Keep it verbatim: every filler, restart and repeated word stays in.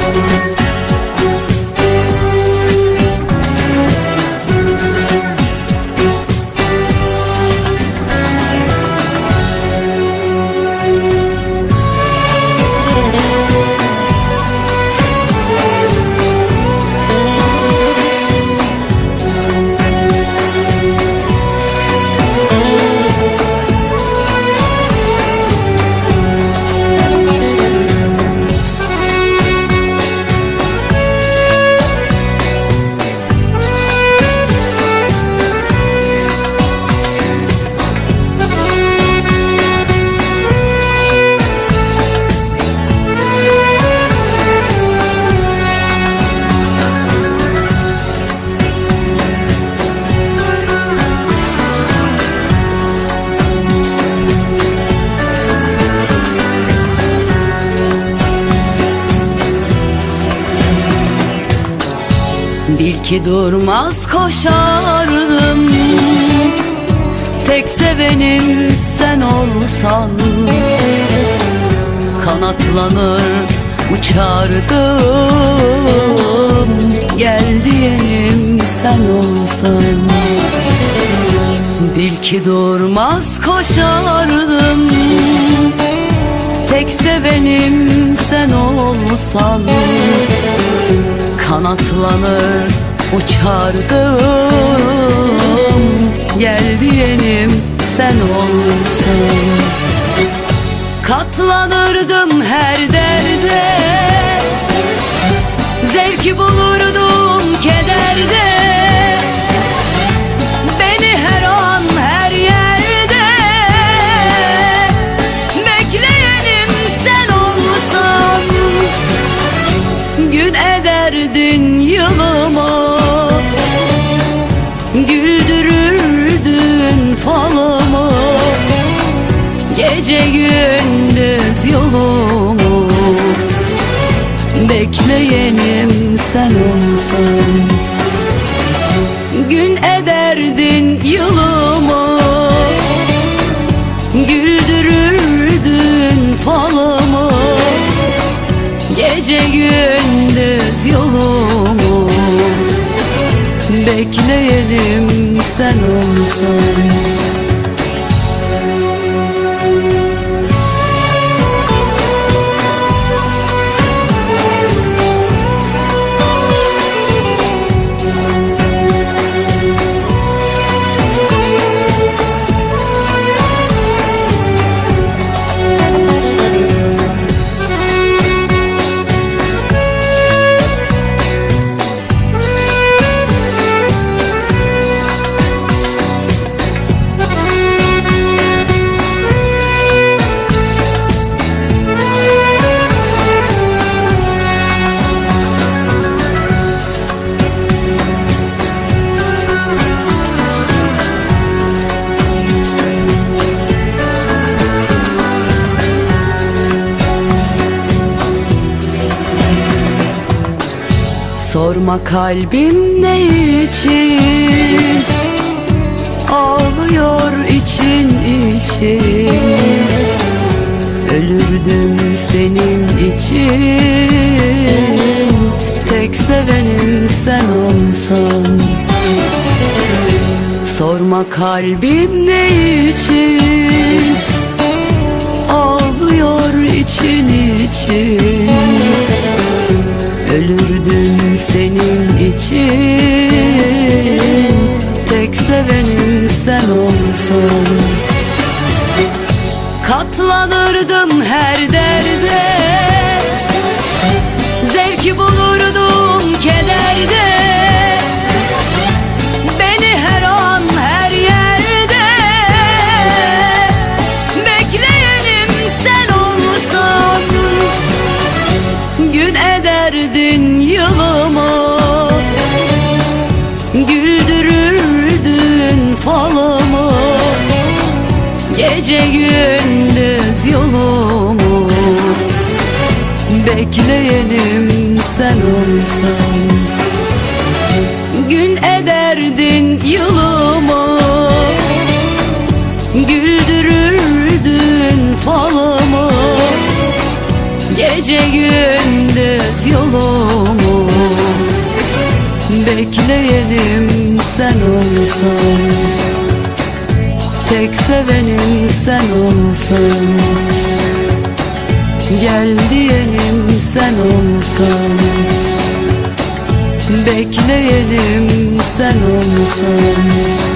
Bil ki durmaz koşardım, tek sevenim sen olsan. Kanatlanır uçardım, gel diyenim sen olsan. Bil ki durmaz koşardım, tek sevenim sen olsan. Kanatlanır uçardım, gel diyenim sen olsan. Katlanırdım her derde, zevki bulurdum kederde. Beni her an her yerde bekleyenim sen olsan. Gün ederdin yılımı, güldürürdün falımı. Gece gündüz yolumu bekleyenim sen olsan. Gün ederdin yılımı, güldürürdün falımı. Gece gündüz yolumu bekleyelim sen olsan. Sorma kalbim ne için ağlıyor için için. Ölürdüm senin için, tek sevenim sen olsan. Sorma kalbim ne için ağlıyor için için. Ölürdüm senin için, tek sevenim sen olsan. Katlanırdım her derde, zevki bulurdum kederde. Beni her an her yerde bekleyenim sen olsan. Gün ederdin yılımı, güldürürdün falımı. Gece gündüz yolumu bekleyenim sen olsan. Gün ederdin yılımı, güldürürdün falımı. Gece gündüz yolumu. Bekleyelim sen olsan, tek sevenim sen olsan. Gel diyelim sen olsan, bekleyelim sen olsan.